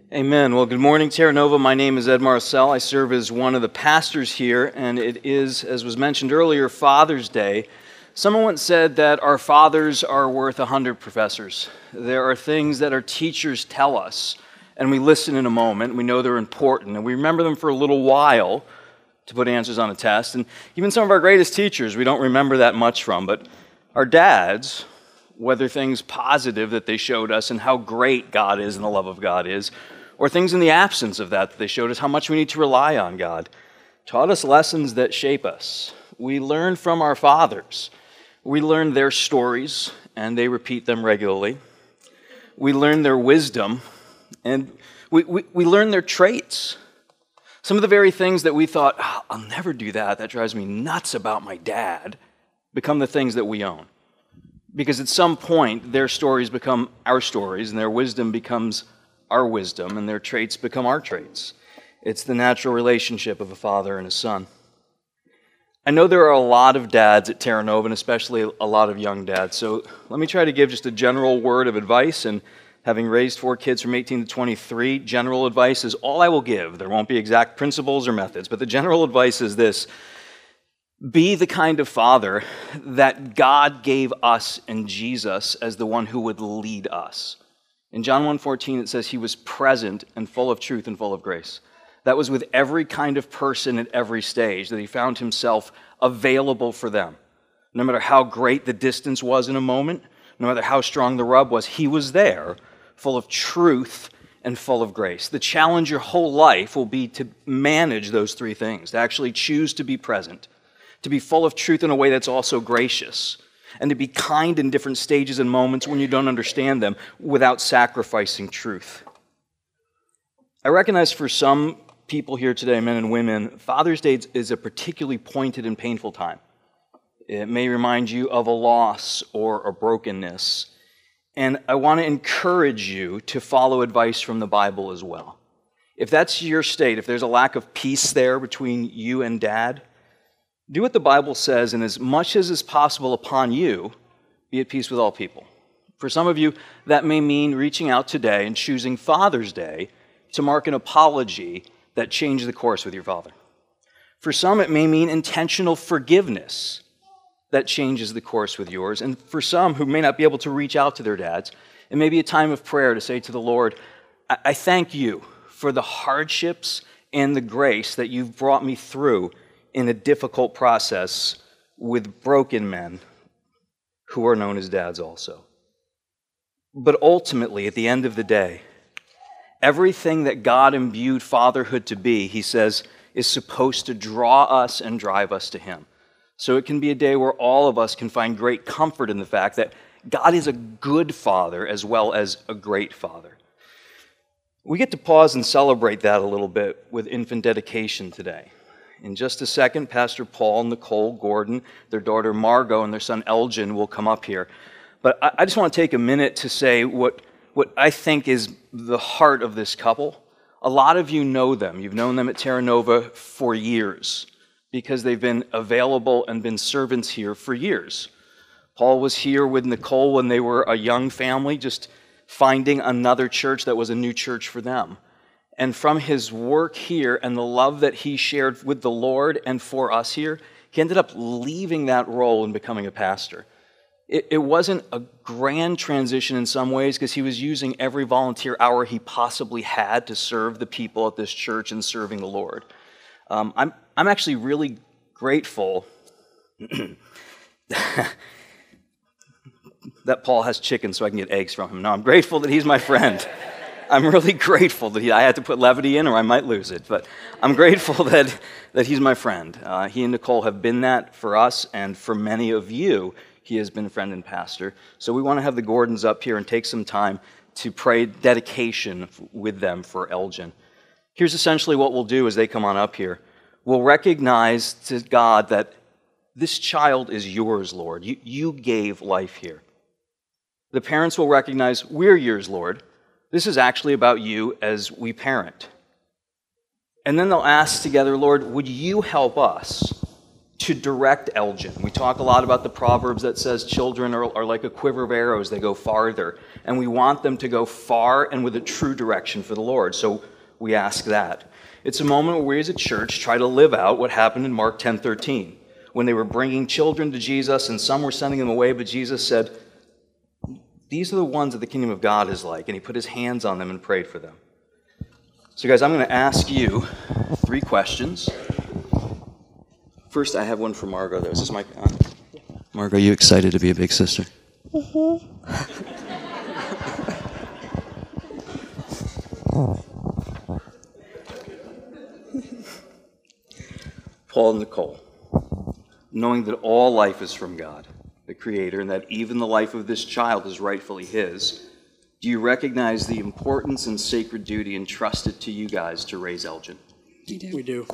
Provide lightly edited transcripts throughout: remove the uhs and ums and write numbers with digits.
Amen. Well, good morning, Terra Nova. My name is Ed Marcel. I serve as one of the pastors here, and it is, as was mentioned earlier, Father's Day. Someone once said that our fathers are worth 100 professors. There are things that our teachers tell us, and we listen in a moment. We know they're important, and we remember them for a little while to put answers on a test. And even some of our greatest teachers, we don't remember that much from. But our dads, whether things positive that they showed us and how great God is and the love of God is, or things in the absence of that they showed us how much we need to rely on God, taught us lessons that shape us. We learn from our fathers. We learn their stories, and they repeat them regularly. We learn their wisdom, and we learn their traits. Some of the very things that we thought, I'll never do that, that drives me nuts about my dad, become the things that we own. Because at some point, their stories become our stories, and their wisdom becomes our wisdom, and their traits become our traits. It's the natural relationship of a father and a son. I know there are a lot of dads at Terra Nova, and especially a lot of young dads, so let me try to give just a general word of advice, and having raised 4 kids from 18 to 23, general advice is all I will give. There won't be exact principles or methods, but the general advice is this: be the kind of father that God gave us in Jesus as the one who would lead us. In John 1:14, it says he was present and full of truth and full of grace. That was with every kind of person at every stage, that he found himself available for them. No matter how great the distance was in a moment, no matter how strong the rub was, he was there, full of truth and full of grace. The challenge your whole life will be to manage those 3 things, to actually choose to be present, to be full of truth in a way that's also gracious, and to be kind in different stages and moments when you don't understand them without sacrificing truth. I recognize for some people here today, men and women, Father's Day is a particularly pointed and painful time. It may remind you of a loss or a brokenness. And I want to encourage you to follow advice from the Bible as well. If that's your state, if there's a lack of peace there between you and dad, do what the Bible says, and as much as is possible upon you, be at peace with all people. For some of you, that may mean reaching out today and choosing Father's Day to mark an apology that changed the course with your father. For some, it may mean intentional forgiveness that changes the course with yours. And for some who may not be able to reach out to their dads, it may be a time of prayer to say to the Lord, I thank you for the hardships and the grace that you've brought me through in a difficult process with broken men who are known as dads also. But ultimately, at the end of the day, everything that God imbued fatherhood to be, he says, is supposed to draw us and drive us to him. So it can be a day where all of us can find great comfort in the fact that God is a good father as well as a great father. We get to pause and celebrate that a little bit with infant dedication today. In just a second, Pastor Paul, Nicole, Gordon, their daughter Margot, and their son Elgin will come up here. But I just want to take a minute to say what I think is the heart of this couple. A lot of you know them. You've known them at Terra Nova for years because they've been available and been servants here for years. Paul was here with Nicole when they were a young family, just finding another church that was a new church for them. And from his work here and the love that he shared with the Lord and for us here, he ended up leaving that role and becoming a pastor. It wasn't a grand transition in some ways because he was using every volunteer hour he possibly had to serve the people at this church and serving the Lord. I'm actually really grateful that Paul has chicken so I can get eggs from him. No, I'm grateful that he's my friend. I'm really grateful that I had to put levity in or I might lose it, but I'm grateful that he's my friend. He and Nicole have been that for us, and for many of you, he has been a friend and pastor. So we want to have the Gordons up here and take some time to pray dedication with them for Elgin. Here's essentially what we'll do as they come on up here. We'll recognize to God that this child is yours, Lord. You gave life here. The parents will recognize, we're yours, Lord. This is actually about you as we parent. And then they'll ask together, Lord, would you help us to direct Elgin. We talk a lot about the Proverbs that says children are like a quiver of arrows, they go farther. And we want them to go far and with a true direction for the Lord. So we ask that. It's a moment where we as a church try to live out what happened in Mark 10:13, when they were bringing children to Jesus and some were sending them away, but Jesus said, these are the ones that the kingdom of God is like. And he put his hands on them and prayed for them. So guys, I'm going to ask you 3 questions. First, I have one for Margot. Is this mic on? Margot, are you excited to be a big sister? Mm-hmm. Paul and Nicole, knowing that all life is from God, the Creator, and that even the life of this child is rightfully his, do you recognize the importance and sacred duty entrusted to you guys to raise Elgin? We do. We do.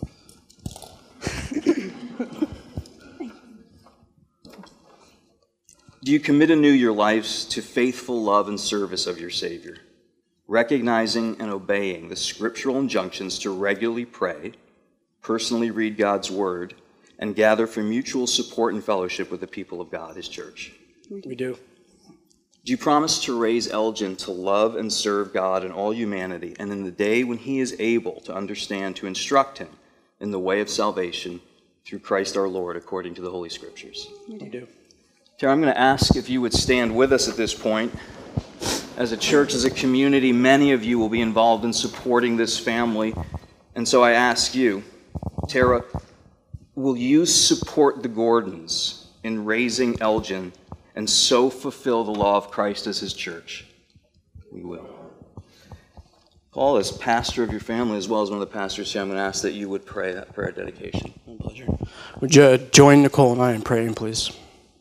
Do you commit anew your lives to faithful love and service of your Savior, recognizing and obeying the scriptural injunctions to regularly pray, personally read God's Word, and gather for mutual support and fellowship with the people of God, His church? We do. Do you promise to raise Elgin to love and serve God and all humanity, and in the day when he is able to understand, to instruct him in the way of salvation through Christ our Lord, according to the Holy Scriptures? We do. Tara, I'm going to ask if you would stand with us at this point. As a church, as a community, many of you will be involved in supporting this family. And so I ask you, Tara, will you support the Gordons in raising Elgin and so fulfill the law of Christ as his church? We will. Paul, as pastor of your family, as well as one of the pastors here, I'm going to ask that you would pray that prayer of dedication. My pleasure. Would you join Nicole and I in praying, please?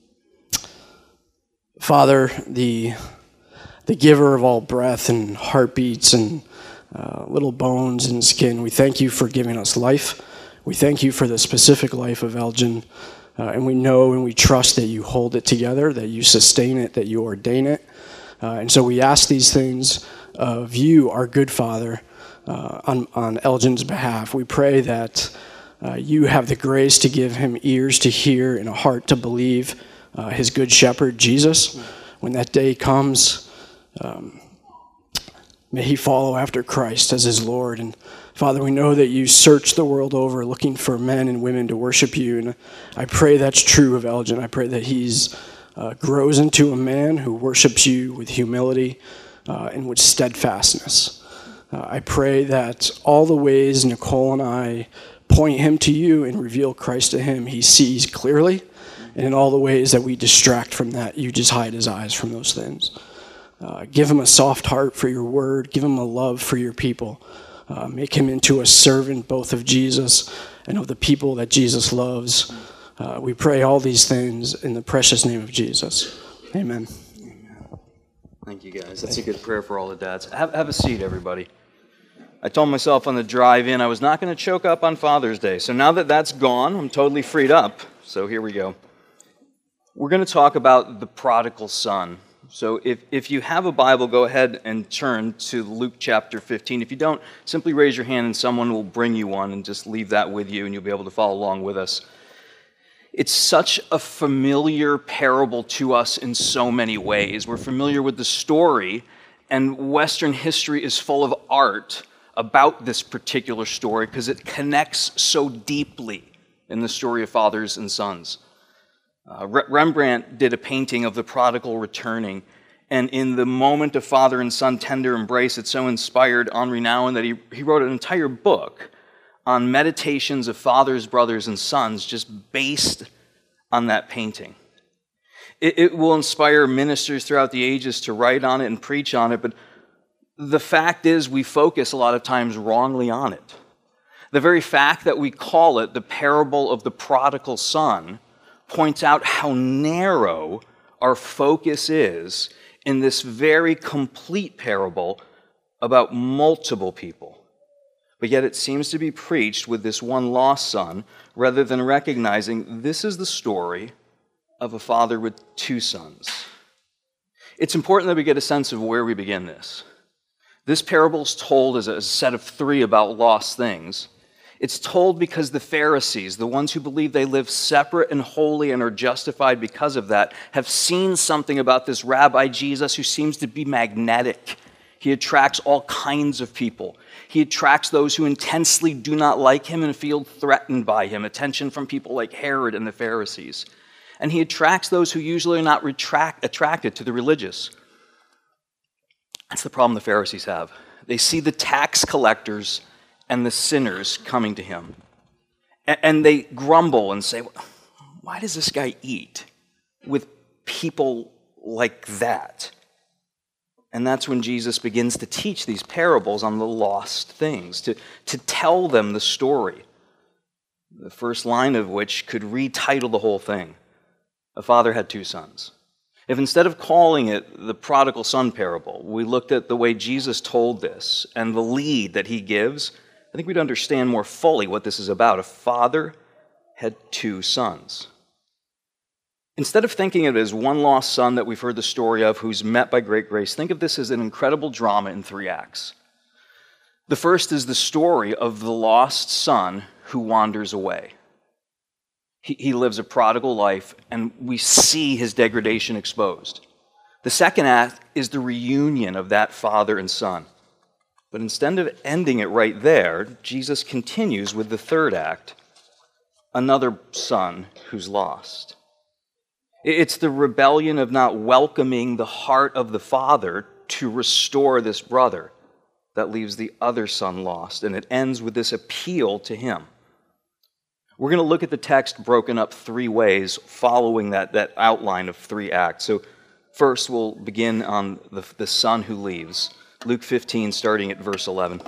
Father, the giver of all breath and heartbeats and little bones and skin, we thank you for giving us life. We thank you for the specific life of Elgin. And we know and we trust that you hold it together, that you sustain it, that you ordain it. And so we ask these things of you, our good Father, on Elgin's behalf. We pray that you have the grace to give him ears to hear and a heart to believe his good shepherd, Jesus. When that day comes, may he follow after Christ as his Lord. And Father, we know that you search the world over looking for men and women to worship you. And I pray that's true of Elgin. I pray that he's grows into a man who worships you with humility and with steadfastness. I pray that all the ways Nicole and I point him to you and reveal Christ to him, he sees clearly. And in all the ways that we distract from that, you just hide his eyes from those things. Give him a soft heart for your word. Give him a love for your people. Make him into a servant both of Jesus and of the people that Jesus loves. We pray all these things in the precious name of Jesus. Amen. Thank you, guys. That's a good prayer for all the dads. Have a seat, everybody. I told myself on the drive in I was not going to choke up on Father's Day. So now that that's gone, I'm totally freed up. So here we go. We're going to talk about the prodigal son. So if you have a Bible, go ahead and turn to Luke chapter 15. If you don't, simply raise your hand and someone will bring you one and just leave that with you and you'll be able to follow along with us. It's such a familiar parable to us in so many ways. We're familiar with the story, and Western history is full of art about this particular story because it connects so deeply in the story of fathers and sons. Rembrandt did a painting of the prodigal returning, and in the moment of father and son tender embrace, it so inspired Henri Nouwen that he wrote an entire book on meditations of fathers, brothers, and sons just based on that painting. It will inspire ministers throughout the ages to write on it and preach on it, but the fact is we focus a lot of times wrongly on it. The very fact that we call it the parable of the prodigal son points out how narrow our focus is in this very complete parable about multiple people. But yet it seems to be preached with this one lost son rather than recognizing this is the story of a father with two sons. It's important that we get a sense of where we begin this. This parable is told as a set of 3 about lost things. It's told because the Pharisees, the ones who believe they live separate and holy and are justified because of that, have seen something about this Rabbi Jesus who seems to be magnetic. He attracts all kinds of people. He attracts those who intensely do not like him and feel threatened by him, attention from people like Herod and the Pharisees. And he attracts those who usually are not attracted to the religious. That's the problem the Pharisees have. They see the tax collectors and the sinners coming to him. And they grumble and say, why does this guy eat with people like that? And that's when Jesus begins to teach these parables on the lost things, to tell them the story, the first line of which could retitle the whole thing. A father had two sons. If instead of calling it the prodigal son parable, we looked at the way Jesus told this and the lead that he gives, I think we'd understand more fully what this is about. A father had two sons. Instead of thinking of it as one lost son that we've heard the story of who's met by great grace, think of this as an incredible drama in 3 acts. The first is the story of the lost son who wanders away. He lives a prodigal life, and we see his degradation exposed. The second act is the reunion of that father and son. But instead of ending it right there, Jesus continues with the third act, another son who's lost. It's the rebellion of not welcoming the heart of the father to restore this brother that leaves the other son lost, and it ends with this appeal to him. We're going to look at the text broken up 3 ways following that outline of 3 acts. So first we'll begin on the son who leaves. Luke 15, starting at verse 11.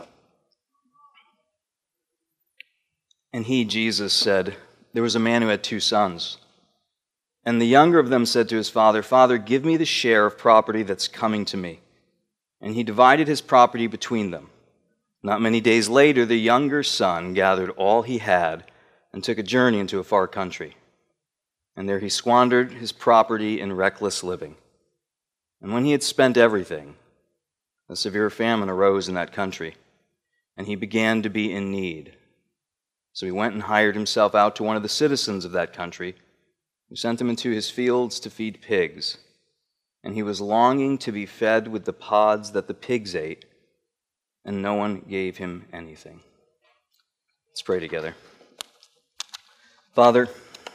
And he, Jesus, said, there was a man who had 2 sons. And the younger of them said to his father, Father, give me the share of property that's coming to me. And he divided his property between them. Not many days later, the younger son gathered all he had and took a journey into a far country. And there he squandered his property in reckless living. And when he had spent everything, a severe famine arose in that country, and he began to be in need. So he went and hired himself out to one of the citizens of that country, who sent him into his fields to feed pigs. And he was longing to be fed with the pods that the pigs ate, and no one gave him anything. Let's pray together. Father,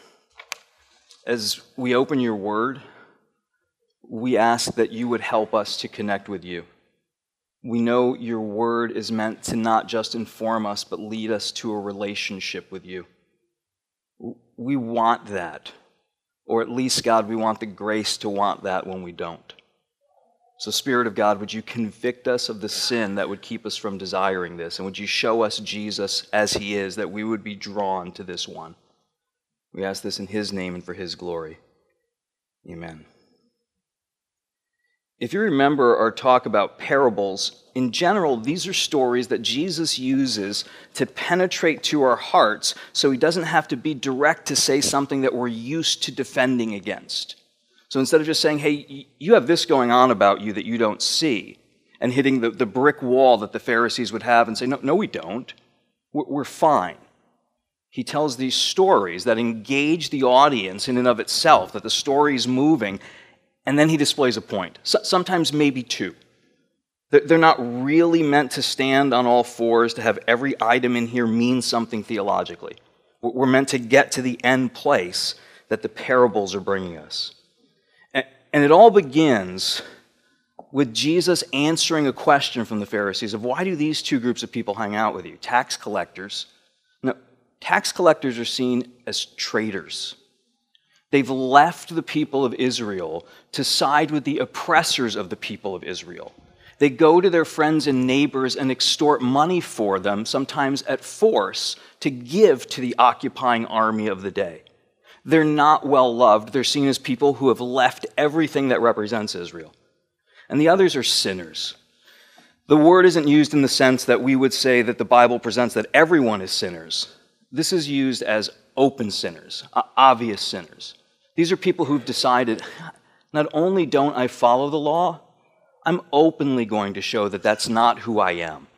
as we open your word, we ask that you would help us to connect with you. We know your word is meant to not just inform us, but lead us to a relationship with you. We want that. Or at least, God, we want the grace to want that when we don't. So, Spirit of God, would you convict us of the sin that would keep us from desiring this? And would you show us Jesus as he is, that we would be drawn to this one? We ask this in his name and for his glory. Amen. If you remember our talk about parables, in general, these are stories that Jesus uses to penetrate to our hearts so he doesn't have to be direct to say something that we're used to defending against. So instead of just saying, hey, you have this going on about you that you don't see, and hitting the brick wall that the Pharisees would have and say, no, we don't. We're fine. He tells these stories that engage the audience in and of itself, that the story is moving, and then he displays a point, sometimes maybe 2. They're not really meant to stand on all fours, to have every item in here mean something theologically. We're meant to get to the end place that the parables are bringing us. And it all begins with Jesus answering a question from the Pharisees of why do these 2 groups of people hang out with you? Tax collectors. No, tax collectors are seen as traitors. They've left the people of Israel to side with the oppressors of the people of Israel. They go to their friends and neighbors and extort money for them, sometimes at force, to give to the occupying army of the day. They're not well loved. They're seen as people who have left everything that represents Israel. And the others are sinners. The word isn't used in the sense that we would say that the Bible presents that everyone is sinners. This is used as open sinners, obvious sinners. These are people who've decided, not only don't I follow the law, I'm openly going to show that that's not who I am.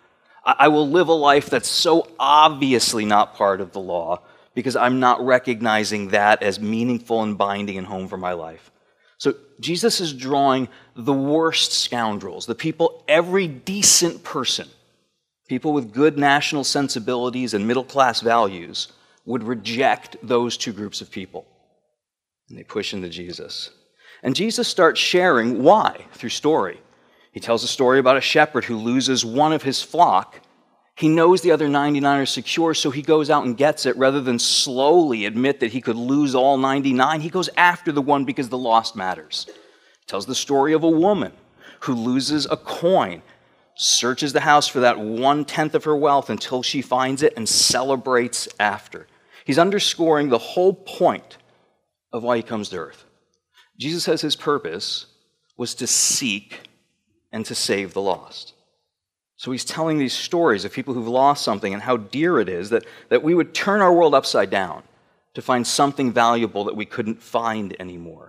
I will live a life that's so obviously not part of the law because I'm not recognizing that as meaningful and binding and home for my life. So Jesus is drawing the worst scoundrels, the people, every decent person, people with good national sensibilities and middle-class values would reject those two groups of people. And they push into Jesus. And Jesus starts sharing why through story. He tells a story about a shepherd who loses one of his flock. He knows the other 99 are secure, so he goes out and gets it rather than slowly admit that he could lose all 99. He goes after the one because the lost matters. He tells the story of a woman who loses a coin, searches the house for that 1/10 of her wealth until she finds it and celebrates after. He's underscoring the whole point of why he comes to earth. Jesus says his purpose was to seek and to save the lost. So he's telling these stories of people who've lost something and how dear it is that we would turn our world upside down to find something valuable that we couldn't find anymore.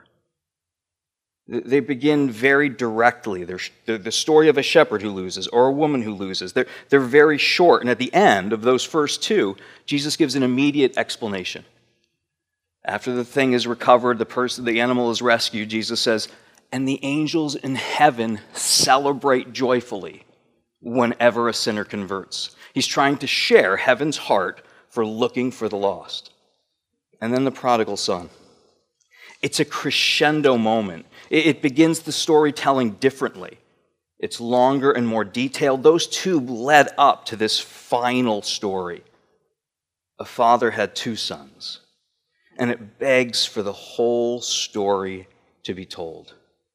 They begin very directly. They're the story of a shepherd who loses or a woman who loses. They're very short. And at the end of those first two, Jesus gives an immediate explanation. After the thing is recovered, the animal is rescued, Jesus says, and the angels in heaven celebrate joyfully whenever a sinner converts. He's trying to share heaven's heart for looking for the lost. And then the prodigal son. It's a crescendo moment. It begins the storytelling differently. It's longer and more detailed. Those two led up to this final story. A father had two sons, and it begs for the whole story to be told.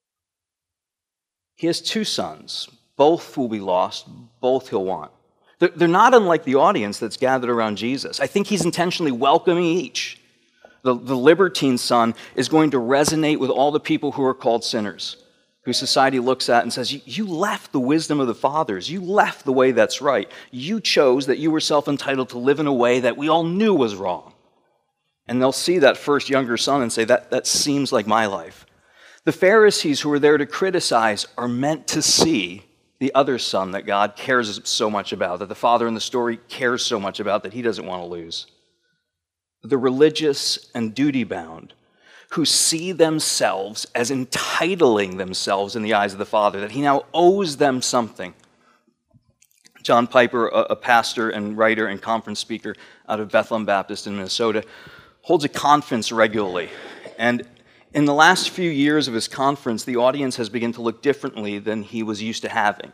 He has two sons. Both will be lost. Both he'll want. They're not unlike the audience that's gathered around Jesus. I think he's intentionally welcoming each. The libertine son is going to resonate with all the people who are called sinners, who society looks at and says, you left the wisdom of the fathers. You left the way that's right. You chose that you were self-entitled to live in a way that we all knew was wrong. And they'll see that first younger son and say, that seems like my life. The Pharisees who are there to criticize are meant to see the other son that God cares so much about, that the father in the story cares so much about that he doesn't want to lose. The religious and duty-bound who see themselves as entitling themselves in the eyes of the Father, that he now owes them something. John Piper, a pastor and writer and conference speaker out of Bethlehem Baptist in Minnesota, holds a conference regularly. And in the last few years of his conference, the audience has begun to look differently than he was used to having.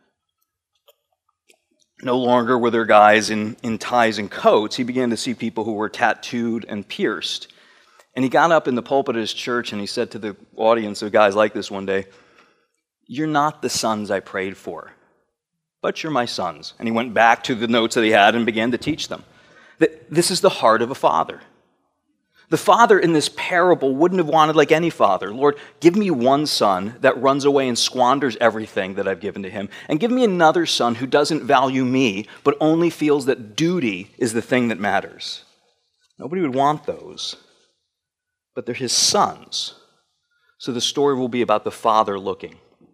No longer were there guys in ties and coats. He began to see people who were tattooed and pierced. And he got up in the pulpit of his church and he said to the audience of guys like this one day, "You're not the sons I prayed for, but you're my sons." And he went back to the notes that he had and began to teach them. This is the heart of a father. The father in this parable wouldn't have wanted like any father. Lord, give me one son that runs away and squanders everything that I've given to him, and give me another son who doesn't value me, but only feels that duty is the thing that matters. Nobody would want those. But they're his sons. So the story will be about the father looking.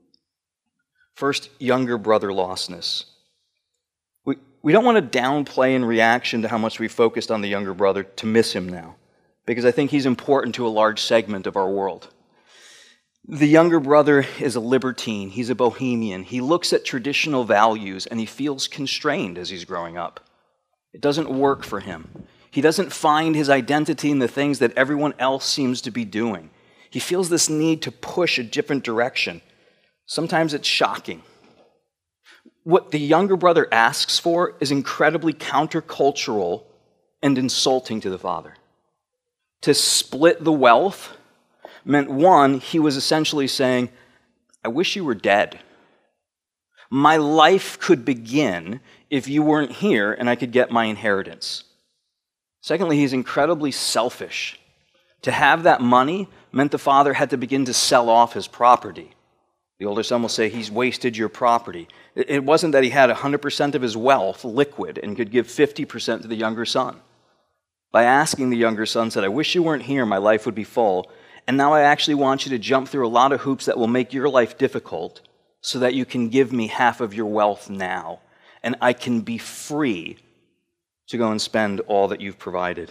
First, younger brother lostness. We don't want to downplay in reaction to how much we focused on the younger brother to miss him now, because I think he's important to a large segment of our world. The younger brother is a libertine. He's a bohemian. He looks at traditional values and he feels constrained as he's growing up. It doesn't work for him. He doesn't find his identity in the things that everyone else seems to be doing. He feels this need to push a different direction. Sometimes it's shocking. What the younger brother asks for is incredibly countercultural and insulting to the father. To split the wealth meant, one, he was essentially saying, I wish you were dead. My life could begin if you weren't here and I could get my inheritance. Secondly, he's incredibly selfish. To have that money meant the father had to begin to sell off his property. The older son will say, he's wasted your property. It wasn't that he had 100% of his wealth liquid and could give 50% to the younger son. By asking the younger son, said, I wish you weren't here, my life would be full. And now I actually want you to jump through a lot of hoops that will make your life difficult so that you can give me half of your wealth now. and I can be free to go and spend all that you've provided.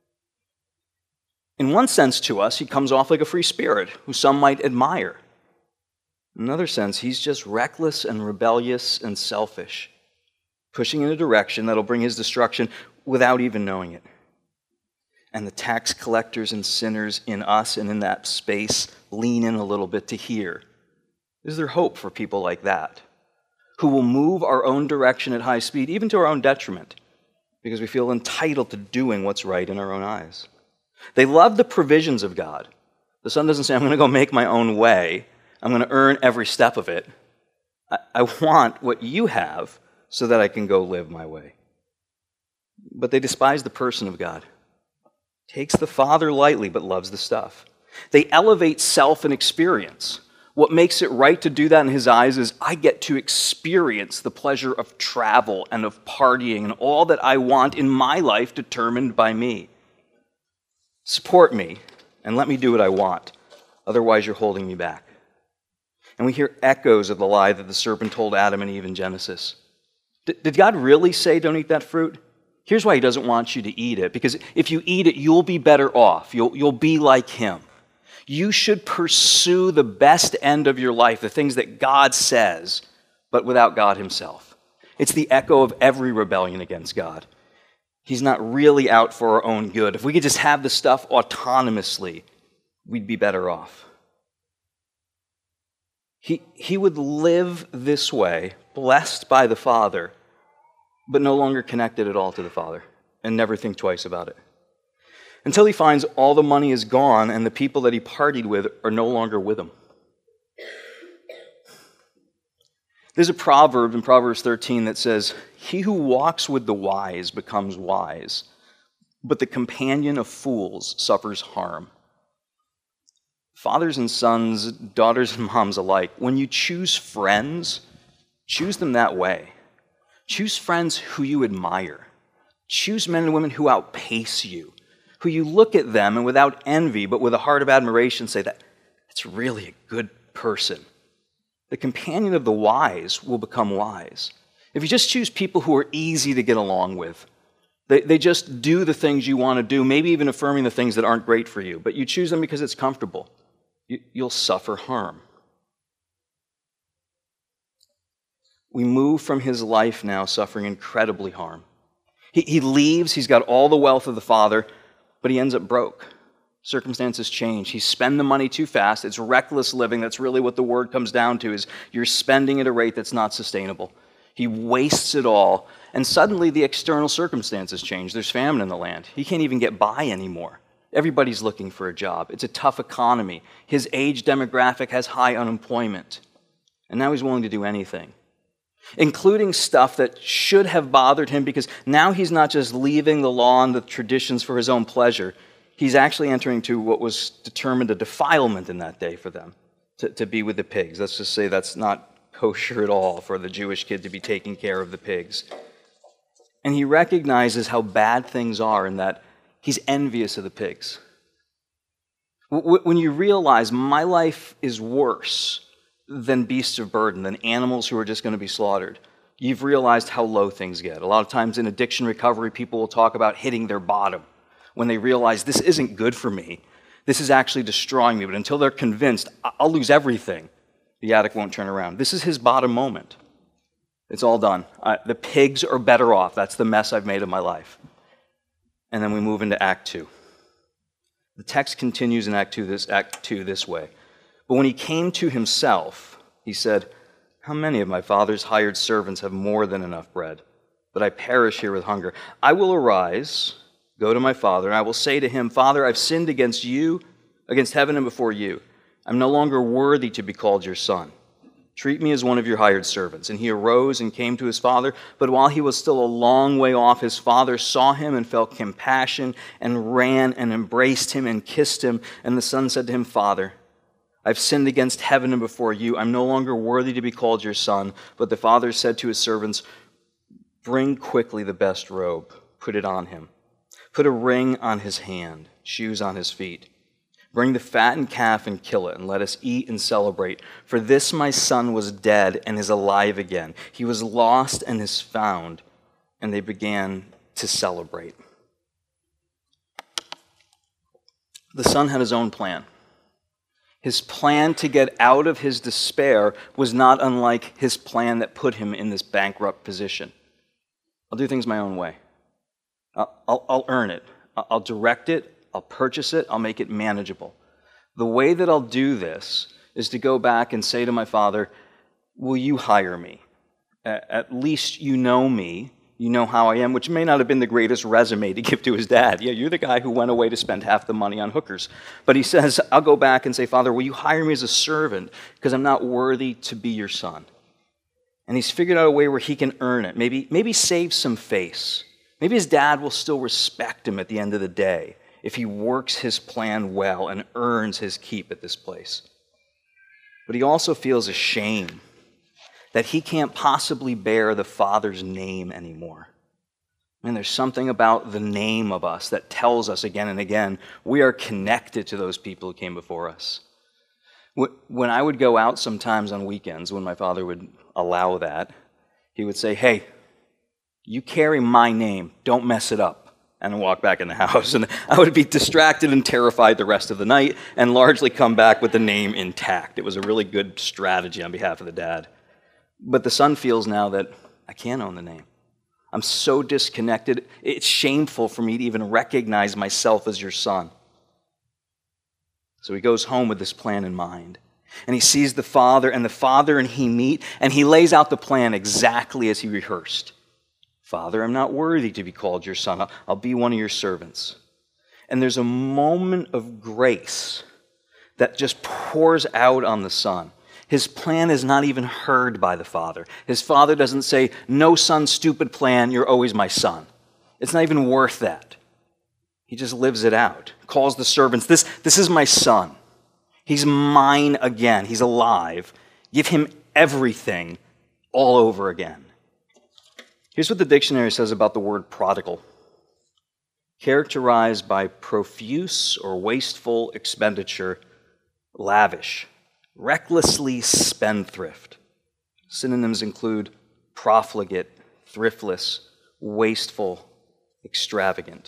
In one sense to us, he comes off like a free spirit who some might admire. In another sense, he's just reckless and rebellious and selfish, pushing in a direction that'll bring his destruction without even knowing it. And the tax collectors and sinners in us and in that space lean in a little bit to hear. Is there hope for people like that, who will move our own direction at high speed, even to our own detriment, because we feel entitled to doing what's right in our own eyes? They love the provisions of God. The Son doesn't say, I'm going to go make my own way. I'm going to earn every step of it. I want what you have so that I can go live my way. But they despise the person of God. Takes the Father lightly, but loves the stuff. They elevate self and experience. What makes it right to do that in his eyes is I get to experience the pleasure of travel and of partying and all that I want in my life determined by me. Support me and let me do what I want. Otherwise, you're holding me back. And we hear echoes of the lie that the serpent told Adam and Eve in Genesis. Did God really say don't eat that fruit? Here's why he doesn't want you to eat it. Because if you eat it, you'll be better off. You'll be like him. You should pursue the best end of your life, the things that God says, but without God himself. It's the echo of every rebellion against God. He's not really out for our own good. If we could just have the stuff autonomously, we'd be better off. He would live this way, blessed by the Father, but no longer connected at all to the Father, and never think twice about it. Until he finds all the money is gone and the people that he partied with are no longer with him. There's a proverb in Proverbs 13 that says, he who walks with the wise becomes wise, but the companion of fools suffers harm. Fathers and sons, daughters and moms alike, when you choose friends, choose them that way. Choose friends who you admire. Choose men and women who outpace you, who you look at them and without envy, but with a heart of admiration say that's really a good person. The companion of the wise will become wise. If you just choose people who are easy to get along with, they just do the things you want to do, maybe even affirming the things that aren't great for you, but you choose them because it's comfortable, you'll suffer harm. We move from his life now suffering incredibly harm. He leaves, he's got all the wealth of the Father, but he ends up broke. Circumstances change. He spends the money too fast. It's reckless living. That's really what the word comes down to, is you're spending at a rate that's not sustainable. He wastes it all, and suddenly the external circumstances change. There's famine in the land. He can't even get by anymore. Everybody's looking for a job. It's a tough economy. His age demographic has high unemployment, and now he's willing to do anything, including stuff that should have bothered him, because now he's not just leaving the law and the traditions for his own pleasure. He's actually entering into what was determined a defilement in that day for them, to be with the pigs. Let's just say that's not kosher at all for the Jewish kid to be taking care of the pigs. And he recognizes how bad things are and that he's envious of the pigs. When you realize my life is worse than beasts of burden, than animals who are just going to be slaughtered, you've realized how low things get. A lot of times in addiction recovery, people will talk about hitting their bottom when they realize this isn't good for me. This is actually destroying me. But until they're convinced, I'll lose everything, the addict won't turn around. This is his bottom moment. It's all done. The pigs are better off. That's the mess I've made of my life. And then we move into Act 2. The text continues in Act 2 this way. But when he came to himself, he said, how many of my father's hired servants have more than enough bread, but I perish here with hunger? I will arise, go to my father, and I will say to him, Father, I've sinned against you, against heaven and before you. I'm no longer worthy to be called your son. Treat me as one of your hired servants. And he arose and came to his father, but while he was still a long way off, his father saw him and felt compassion and ran and embraced him and kissed him. And the son said to him, Father, I've sinned against heaven and before you. I'm no longer worthy to be called your son. But the father said to his servants, bring quickly the best robe, put it on him. Put a ring on his hand, shoes on his feet. Bring the fattened calf and kill it, and let us eat and celebrate. For this my son was dead and is alive again. He was lost and is found. And they began to celebrate. The son had his own plan. His plan to get out of his despair was not unlike his plan that put him in this bankrupt position. I'll do things my own way. I'll earn it. I'll direct it. I'll purchase it. I'll make it manageable. The way that I'll do this is to go back and say to my father, will you hire me? At least you know me. You know how I am, which may not have been the greatest resume to give to his dad. Yeah, you're the guy who went away to spend half the money on hookers. But he says, I'll go back and say, Father, will you hire me as a servant because I'm not worthy to be your son? And he's figured out a way where he can earn it. Maybe save some face. Maybe his dad will still respect him at the end of the day if he works his plan well and earns his keep at this place. But he also feels ashamed that he can't possibly bear the Father's name anymore. Man, there's something about the name of us that tells us again and again we are connected to those people who came before us. When I would go out sometimes on weekends, when my father would allow that, he would say, hey, you carry my name, don't mess it up, and walk back in the house. And I would be distracted and terrified the rest of the night and largely come back with the name intact. It was a really good strategy on behalf of the dad. But the son feels now that I can't own the name. I'm so disconnected, it's shameful for me to even recognize myself as your son. So he goes home with this plan in mind. And he sees the father and he meet, and he lays out the plan exactly as he rehearsed. Father, I'm not worthy to be called your son. I'll be one of your servants. And there's a moment of grace that just pours out on the son. His plan is not even heard by the father. His father doesn't say, no, son, stupid plan, you're always my son. It's not even worth that. He just lives it out, calls the servants, this is my son. He's mine again. He's alive. Give him everything all over again. Here's what the dictionary says about the word prodigal. Characterized by profuse or wasteful expenditure, lavish, recklessly spendthrift. Synonyms include profligate, thriftless, wasteful, extravagant.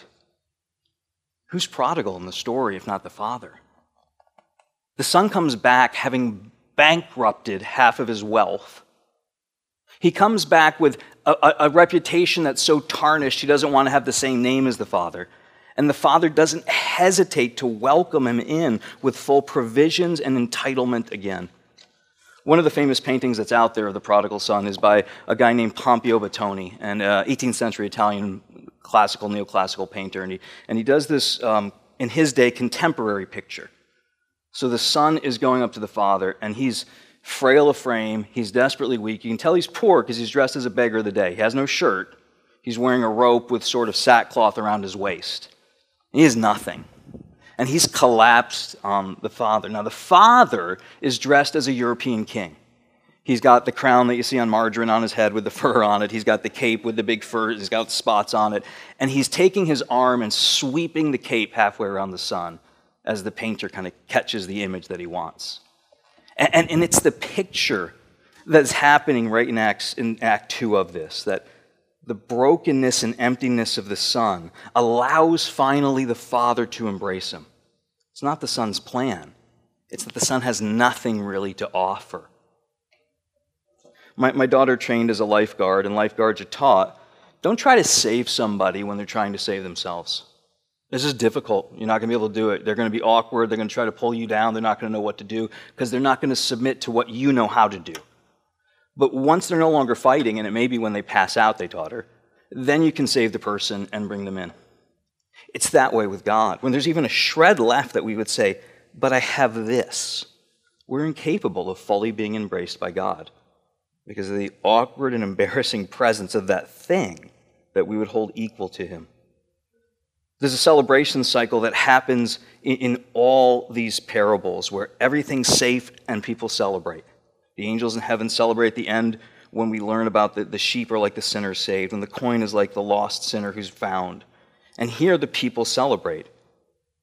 Who's prodigal in the story if not the father? The son comes back having bankrupted half of his wealth. He comes back with a reputation that's so tarnished he doesn't want to have the same name as the father. And the father doesn't hesitate to welcome him in with full provisions and entitlement again. One of the famous paintings that's out there of the prodigal son is by a guy named Pompeo Battoni, an 18th century Italian neoclassical painter. And he does this, in his day, contemporary picture. So the son is going up to the father, and he's frail of frame, he's desperately weak. You can tell he's poor because he's dressed as a beggar of the day. He has no shirt. He's wearing a rope with sort of sackcloth around his waist. He has nothing. And he's collapsed on the father. Now, the father is dressed as a European king. He's got the crown that you see on Margarine on his head with the fur on it. He's got the cape with the big fur. He's got spots on it. And he's taking his arm and sweeping the cape halfway around the son as the painter kind of catches the image that he wants. And it's the picture that's happening right in Act 2 of this, that the brokenness and emptiness of the son allows finally the father to embrace him. It's not the son's plan. It's that the son has nothing really to offer. My daughter trained as a lifeguard, and lifeguards are taught, don't try to save somebody when they're trying to save themselves. This is difficult. You're not going to be able to do it. They're going to be awkward. They're going to try to pull you down. They're not going to know what to do because they're not going to submit to what you know how to do. But once they're no longer fighting, and it may be when they pass out, they taught her, then you can save the person and bring them in. It's that way with God. When there's even a shred left that we would say, but I have this, we're incapable of fully being embraced by God because of the awkward and embarrassing presence of that thing that we would hold equal to him. There's a celebration cycle that happens in all these parables where everything's safe and people celebrate. The angels in heaven celebrate at the end when we learn about the sheep are like the sinner saved, and the coin is like the lost sinner who's found. And here the people celebrate.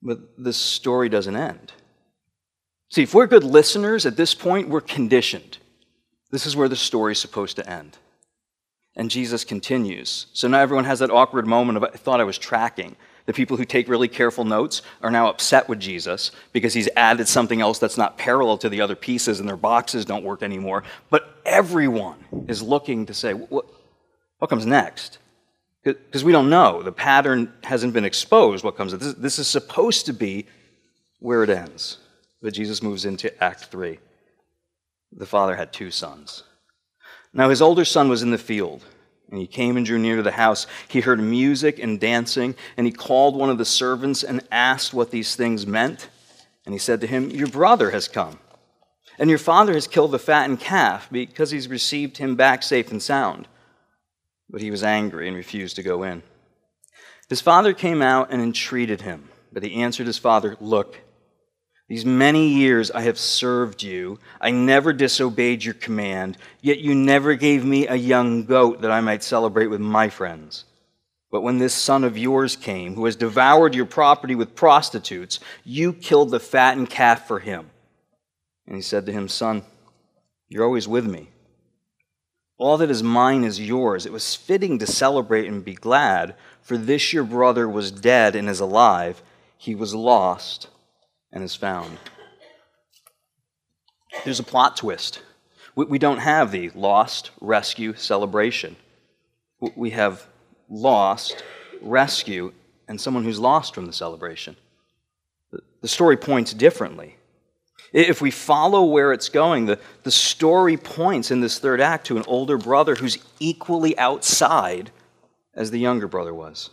But this story doesn't end. See, if we're good listeners, at this point, we're conditioned. This is where the story's supposed to end. And Jesus continues. So now everyone has that awkward moment of, I thought I was tracking. The people who take really careful notes are now upset with Jesus because he's added something else that's not parallel to the other pieces and their boxes don't work anymore. But everyone is looking to say, what comes next? Because we don't know. The pattern hasn't been exposed. What comes next? This is supposed to be where it ends. But Jesus moves into Act 3. The father had 2 sons. Now his older son was in the field, and he came and drew near to the house. He heard music and dancing, and he called one of the servants and asked what these things meant. And he said to him, "Your brother has come, and your father has killed the fattened calf because he's received him back safe and sound." But he was angry and refused to go in. His father came out and entreated him, but he answered his father, "Look, these many years I have served you. I never disobeyed your command, yet you never gave me a young goat that I might celebrate with my friends. But when this son of yours came, who has devoured your property with prostitutes, you killed the fattened calf for him." And he said to him, "Son, you're always with me. All that is mine is yours. It was fitting to celebrate and be glad, for this your brother was dead and is alive. He was lost and is found." There's a plot twist. We don't have the lost, rescue, celebration. We have lost, rescue, and someone who's lost from the celebration. The story points differently. If we follow where it's going, the story points in this third act to an older brother who's equally outside as the younger brother was.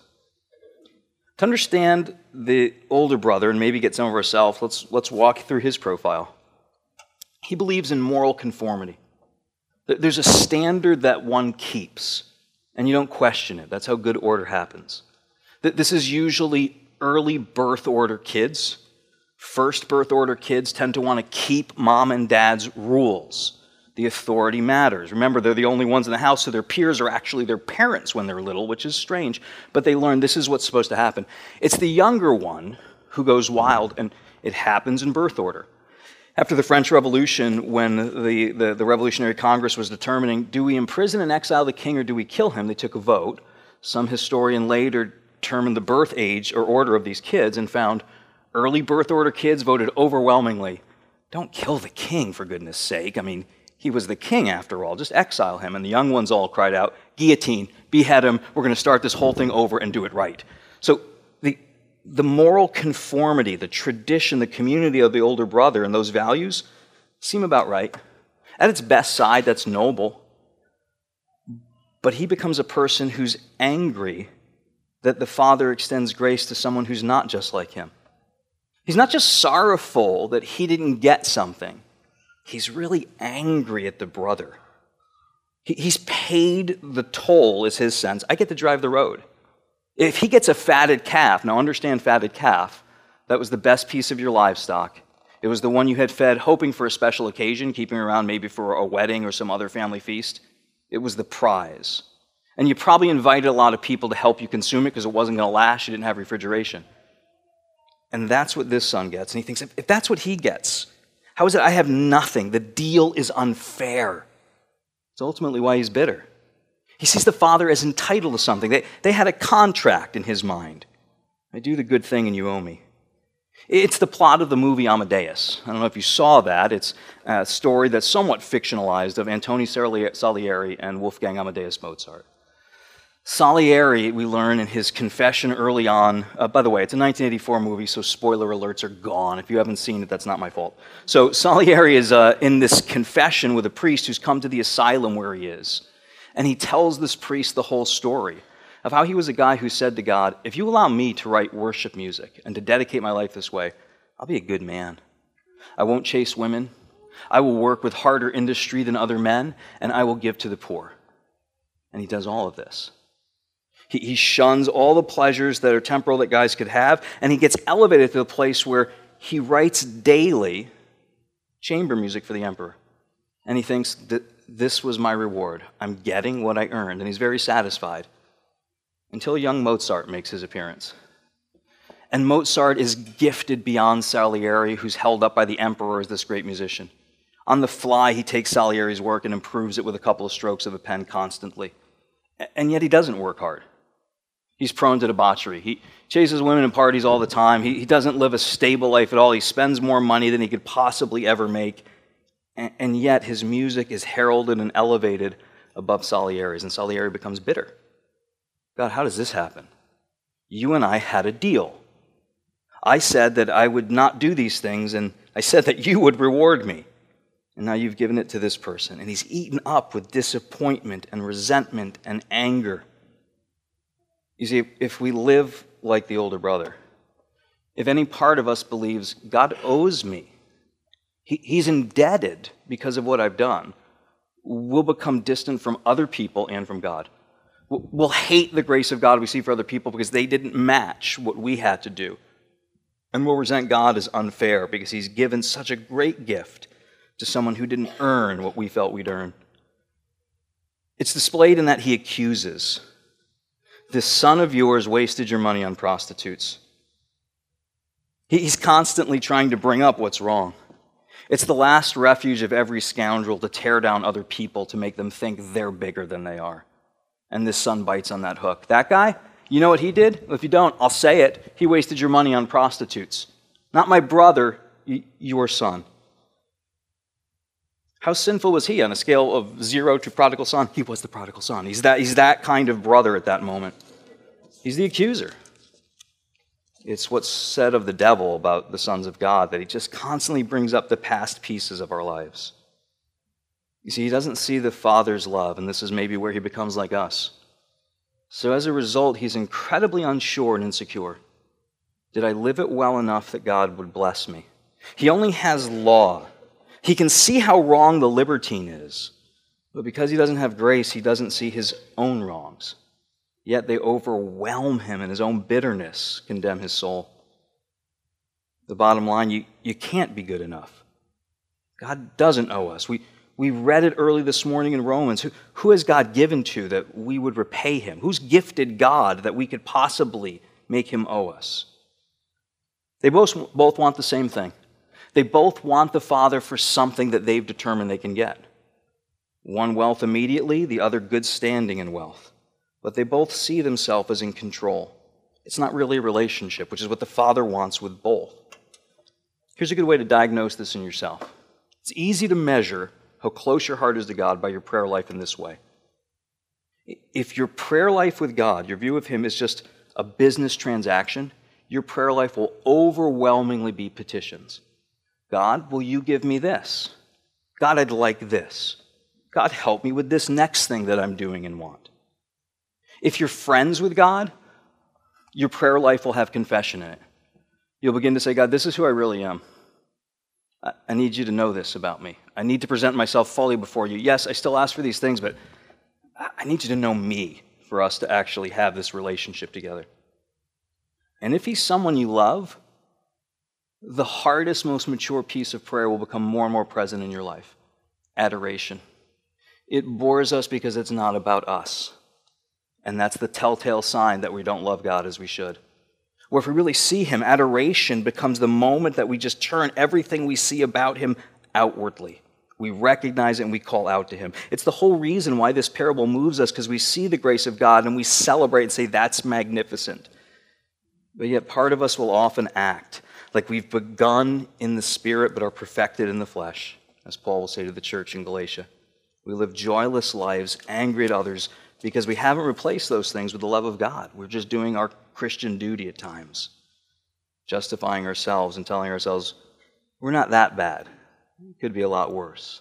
To understand the older brother and maybe get some of ourselves, let's walk through his profile. He believes in moral conformity. There's a standard that one keeps, and you don't question it. That's how good order happens. This is usually early birth order kids. First birth order kids tend to want to keep mom and dad's rules. The authority matters. Remember, they're the only ones in the house, so their peers are actually their parents when they're little, which is strange, but they learn this is what's supposed to happen. It's the younger one who goes wild, and it happens in birth order. After the French Revolution, when the Revolutionary Congress was determining, do we imprison and exile the king or do we kill him, they took a vote. Some historian later determined the birth age or order of these kids and found early birth order kids voted overwhelmingly, don't kill the king, for goodness sake. I mean, he was the king after all, just exile him. And the young ones all cried out, guillotine, behead him, we're going to start this whole thing over and do it right. So the moral conformity, the tradition, the community of the older brother and those values seem about right. At its best side, that's noble. But he becomes a person who's angry that the father extends grace to someone who's not just like him. He's not just sorrowful that he didn't get something. He's really angry at the brother. He's paid the toll, is his sense. I get to drive the road. If he gets a fatted calf, now understand fatted calf, that was the best piece of your livestock. It was the one you had fed hoping for a special occasion, keeping around maybe for a wedding or some other family feast. It was the prize. And you probably invited a lot of people to help you consume it because it wasn't going to last. You didn't have refrigeration. And that's what this son gets. And he thinks, if that's what he gets, how is it I have nothing? The deal is unfair. It's ultimately why he's bitter. He sees the father as entitled to something. They had a contract in his mind. I do the good thing and you owe me. It's the plot of the movie Amadeus. I don't know if you saw that. It's a story that's somewhat fictionalized of Antonio Salieri and Wolfgang Amadeus Mozart. Salieri, we learn in his confession early on, by the way, it's a 1984 movie, so spoiler alerts are gone. If you haven't seen it, that's not my fault. So Salieri is in this confession with a priest who's come to the asylum where he is. And he tells this priest the whole story of how he was a guy who said to God, if you allow me to write worship music and to dedicate my life this way, I'll be a good man. I won't chase women. I will work with harder industry than other men, and I will give to the poor. And he does all of this. He shuns all the pleasures that are temporal that guys could have, and he gets elevated to the place where he writes daily chamber music for the emperor. And he thinks that this was my reward. I'm getting what I earned, and he's very satisfied until young Mozart makes his appearance. And Mozart is gifted beyond Salieri, who's held up by the emperor as this great musician. On the fly, he takes Salieri's work and improves it with a couple of strokes of a pen constantly. And yet he doesn't work hard. He's prone to debauchery. He chases women in parties all the time. He doesn't live a stable life at all. He spends more money than he could possibly ever make. And yet his music is heralded and elevated above Salieri's, and Salieri becomes bitter. God, how does this happen? You and I had a deal. I said that I would not do these things, and I said that you would reward me. And now you've given it to this person, and he's eaten up with disappointment and resentment and anger. You see, if we live like the older brother, if any part of us believes God owes me, he's indebted because of what I've done, we'll become distant from other people and from God. We'll hate the grace of God we see for other people because they didn't match what we had to do. And we'll resent God as unfair because he's given such a great gift to someone who didn't earn what we felt we'd earn. It's displayed in that he accuses. This son of yours wasted your money on prostitutes. He's constantly trying to bring up what's wrong. It's the last refuge of every scoundrel to tear down other people to make them think they're bigger than they are. And this son bites on that hook. That guy, you know what he did? Well, if you don't, I'll say it. He wasted your money on prostitutes. Not my brother, your son. How sinful was he on a scale of 0 to prodigal son? He was the prodigal son. He's that kind of brother at that moment. He's the accuser. It's what's said of the devil about the sons of God, that he just constantly brings up the past pieces of our lives. You see, he doesn't see the Father's love, and this is maybe where he becomes like us. So as a result, he's incredibly unsure and insecure. Did I live it well enough that God would bless me? He only has law. He can see how wrong the libertine is, but because he doesn't have grace, he doesn't see his own wrongs. Yet they overwhelm him, and his own bitterness condemn his soul. The bottom line, you can't be good enough. God doesn't owe us. We read it early this morning in Romans. Who has God given to that we would repay him? Who's gifted God that we could possibly make him owe us? They both want the same thing. They both want the Father for something that they've determined they can get. One wealth immediately, the other good standing in wealth. But they both see themselves as in control. It's not really a relationship, which is what the Father wants with both. Here's a good way to diagnose this in yourself. It's easy to measure how close your heart is to God by your prayer life in this way. If your prayer life with God, your view of him, is just a business transaction, your prayer life will overwhelmingly be petitions. God, will you give me this? God, I'd like this. God, help me with this next thing that I'm doing and want. If you're friends with God, your prayer life will have confession in it. You'll begin to say, God, this is who I really am. I need you to know this about me. I need to present myself fully before you. Yes, I still ask for these things, but I need you to know me for us to actually have this relationship together. And if he's someone you love, the hardest, most mature piece of prayer will become more and more present in your life. Adoration. It bores us because it's not about us. And that's the telltale sign that we don't love God as we should. Or if we really see him, adoration becomes the moment that we just turn everything we see about him outwardly. We recognize it and we call out to him. It's the whole reason why this parable moves us, because we see the grace of God and we celebrate and say, that's magnificent. But yet part of us will often act like we've begun in the Spirit but are perfected in the flesh, as Paul will say to the church in Galatia. We live joyless lives, angry at others, because we haven't replaced those things with the love of God. We're just doing our Christian duty at times, justifying ourselves and telling ourselves, we're not that bad. It could be a lot worse.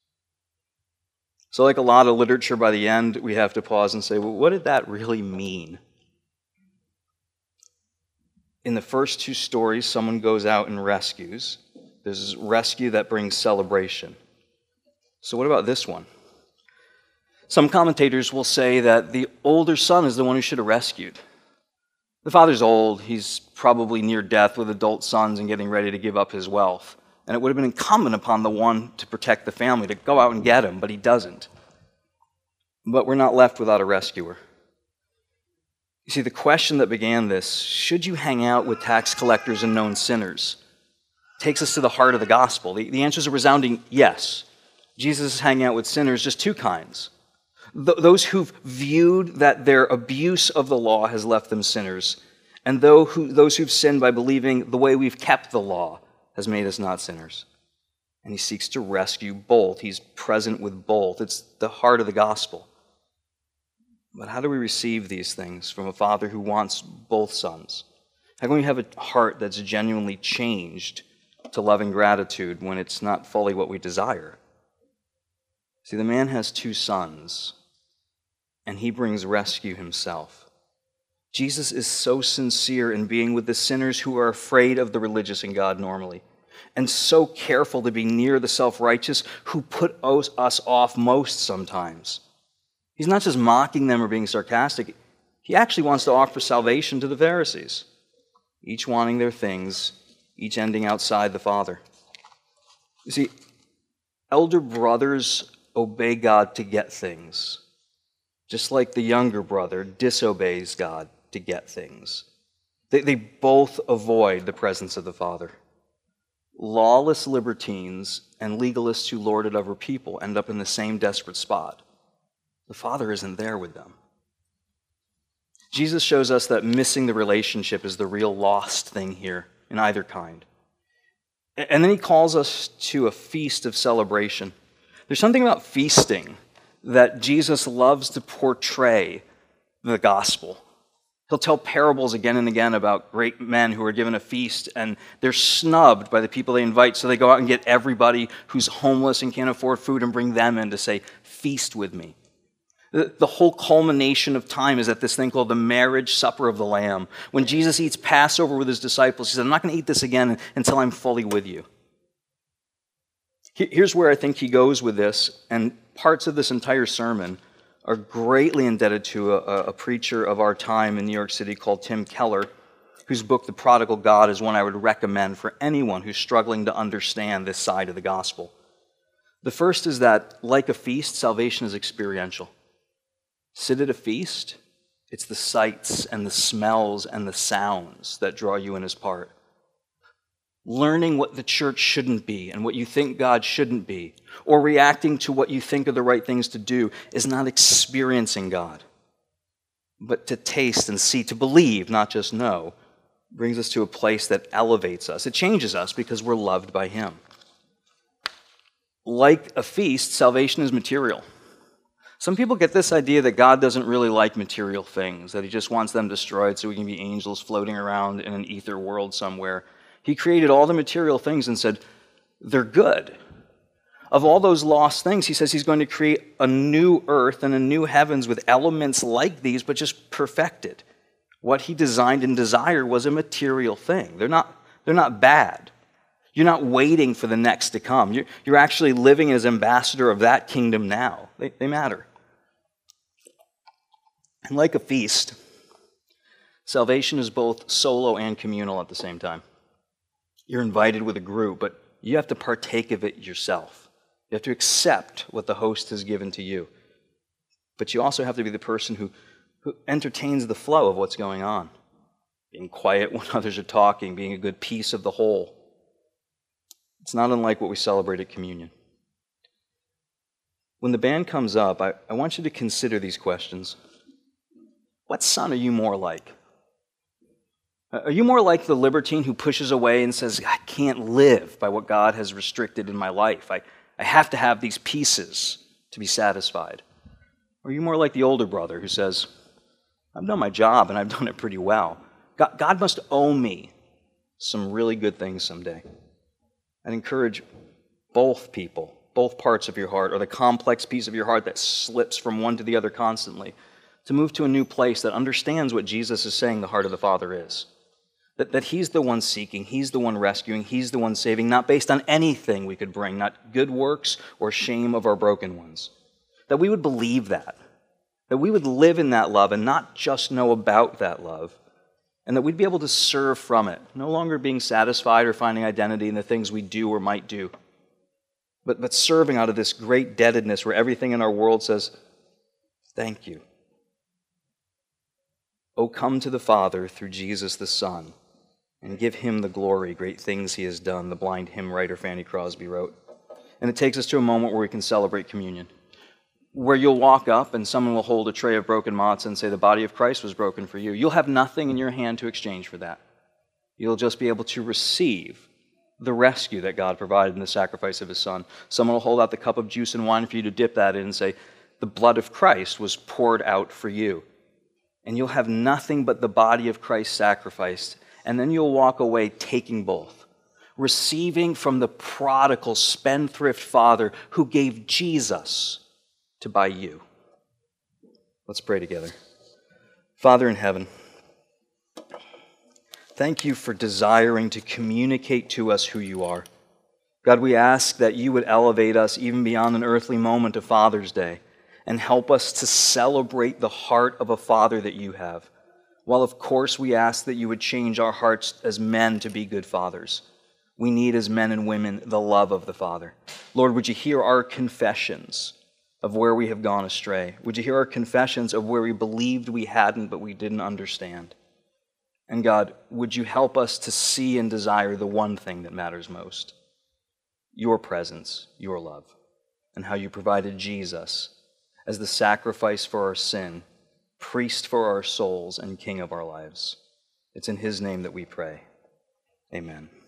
So like a lot of literature, by the end, we have to pause and say, well, what did that really mean? In the first two stories, someone goes out and rescues. There's rescue that brings celebration. So what about this one? Some commentators will say that the older son is the one who should have rescued. The father's old. He's probably near death with adult sons and getting ready to give up his wealth. And it would have been incumbent upon the one to protect the family to go out and get him, but he doesn't. But we're not left without a rescuer. You see, the question that began this, should you hang out with tax collectors and known sinners, takes us to the heart of the gospel. The answer is a resounding yes. Jesus is hanging out with sinners, just two kinds. Those who've viewed that their abuse of the law has left them sinners, and those who've sinned by believing the way we've kept the law has made us not sinners. And he seeks to rescue both. He's present with both. It's the heart of the gospel. But how do we receive these things from a father who wants both sons? How can we have a heart that's genuinely changed to loving gratitude when it's not fully what we desire? See, the man has two sons, and he brings rescue himself. Jesus is so sincere in being with the sinners who are afraid of the religious and God normally, and so careful to be near the self-righteous who put us off most sometimes. He's not just mocking them or being sarcastic. He actually wants to offer salvation to the Pharisees, each wanting their things, each ending outside the Father. You see, elder brothers obey God to get things, just like the younger brother disobeys God to get things. They both avoid the presence of the Father. Lawless libertines and legalists who lord it over people end up in the same desperate spot. The Father isn't there with them. Jesus shows us that missing the relationship is the real lost thing here in either kind. And then he calls us to a feast of celebration. There's something about feasting that Jesus loves to portray the gospel. He'll tell parables again and again about great men who are given a feast and they're snubbed by the people they invite, so they go out and get everybody who's homeless and can't afford food and bring them in to say, feast with me. The whole culmination of time is at this thing called the marriage supper of the Lamb. When Jesus eats Passover with his disciples, he said, I'm not going to eat this again until I'm fully with you. Here's where I think he goes with this, and parts of this entire sermon are greatly indebted to a preacher of our time in New York City called Tim Keller, whose book, The Prodigal God, is one I would recommend for anyone who's struggling to understand this side of the gospel. The first is that, like a feast, salvation is experiential. Sit at a feast, it's the sights and the smells and the sounds that draw you in as part. Learning what the church shouldn't be and what you think God shouldn't be, or reacting to what you think are the right things to do, is not experiencing God. But to taste and see, to believe, not just know, brings us to a place that elevates us. It changes us because we're loved by Him. Like a feast, salvation is material. Some people get this idea that God doesn't really like material things, that He just wants them destroyed so we can be angels floating around in an ether world somewhere. He created all the material things and said, they're good. Of all those lost things, He says He's going to create a new earth and a new heavens with elements like these, but just perfected. What He designed and desired was a material thing. They're not bad. You're not waiting for the next to come. You're actually living as ambassador of that kingdom now. They matter. And like a feast, salvation is both solo and communal at the same time. You're invited with a group, but you have to partake of it yourself. You have to accept what the host has given to you. But you also have to be the person who entertains the flow of what's going on. Being quiet when others are talking, being a good piece of the whole. It's not unlike what we celebrate at communion. When the band comes up, I want you to consider these questions. What son are you more like? Are you more like the libertine who pushes away and says, I can't live by what God has restricted in my life. I have to have these pieces to be satisfied. Or are you more like the older brother who says, I've done my job and I've done it pretty well. God must owe me some really good things someday. I'd encourage both people, both parts of your heart, or the complex piece of your heart that slips from one to the other constantly, to move to a new place that understands what Jesus is saying the heart of the Father is. That He's the one seeking, He's the one rescuing, He's the one saving, not based on anything we could bring, not good works or shame of our broken ones. That we would believe that we would live in that love and not just know about that love, and that we'd be able to serve from it, no longer being satisfied or finding identity in the things we do or might do, but serving out of this great indebtedness where everything in our world says, thank you. O come to the Father through Jesus the Son, and give him the glory, great things he has done, the blind hymn writer Fanny Crosby wrote. And it takes us to a moment where we can celebrate communion, where you'll walk up and someone will hold a tray of broken matzah and say, the body of Christ was broken for you. You'll have nothing in your hand to exchange for that. You'll just be able to receive the rescue that God provided in the sacrifice of his Son. Someone will hold out the cup of juice and wine for you to dip that in and say, the blood of Christ was poured out for you. And you'll have nothing but the body of Christ sacrificed. And then you'll walk away taking both, receiving from the prodigal spendthrift father who gave Jesus to buy you. Let's pray together. Father in heaven, thank you for desiring to communicate to us who you are. God, we ask that you would elevate us even beyond an earthly moment of Father's Day and help us to celebrate the heart of a Father that you have. While of course we ask that you would change our hearts as men to be good fathers, we need as men and women the love of the Father. Lord, would you hear our confessions of where we have gone astray? Would you hear our confessions of where we believed we hadn't but we didn't understand? And God, would you help us to see and desire the one thing that matters most? Your presence, your love, and how you provided Jesus as the sacrifice for our sin, priest for our souls, and king of our lives. It's in his name that we pray. Amen.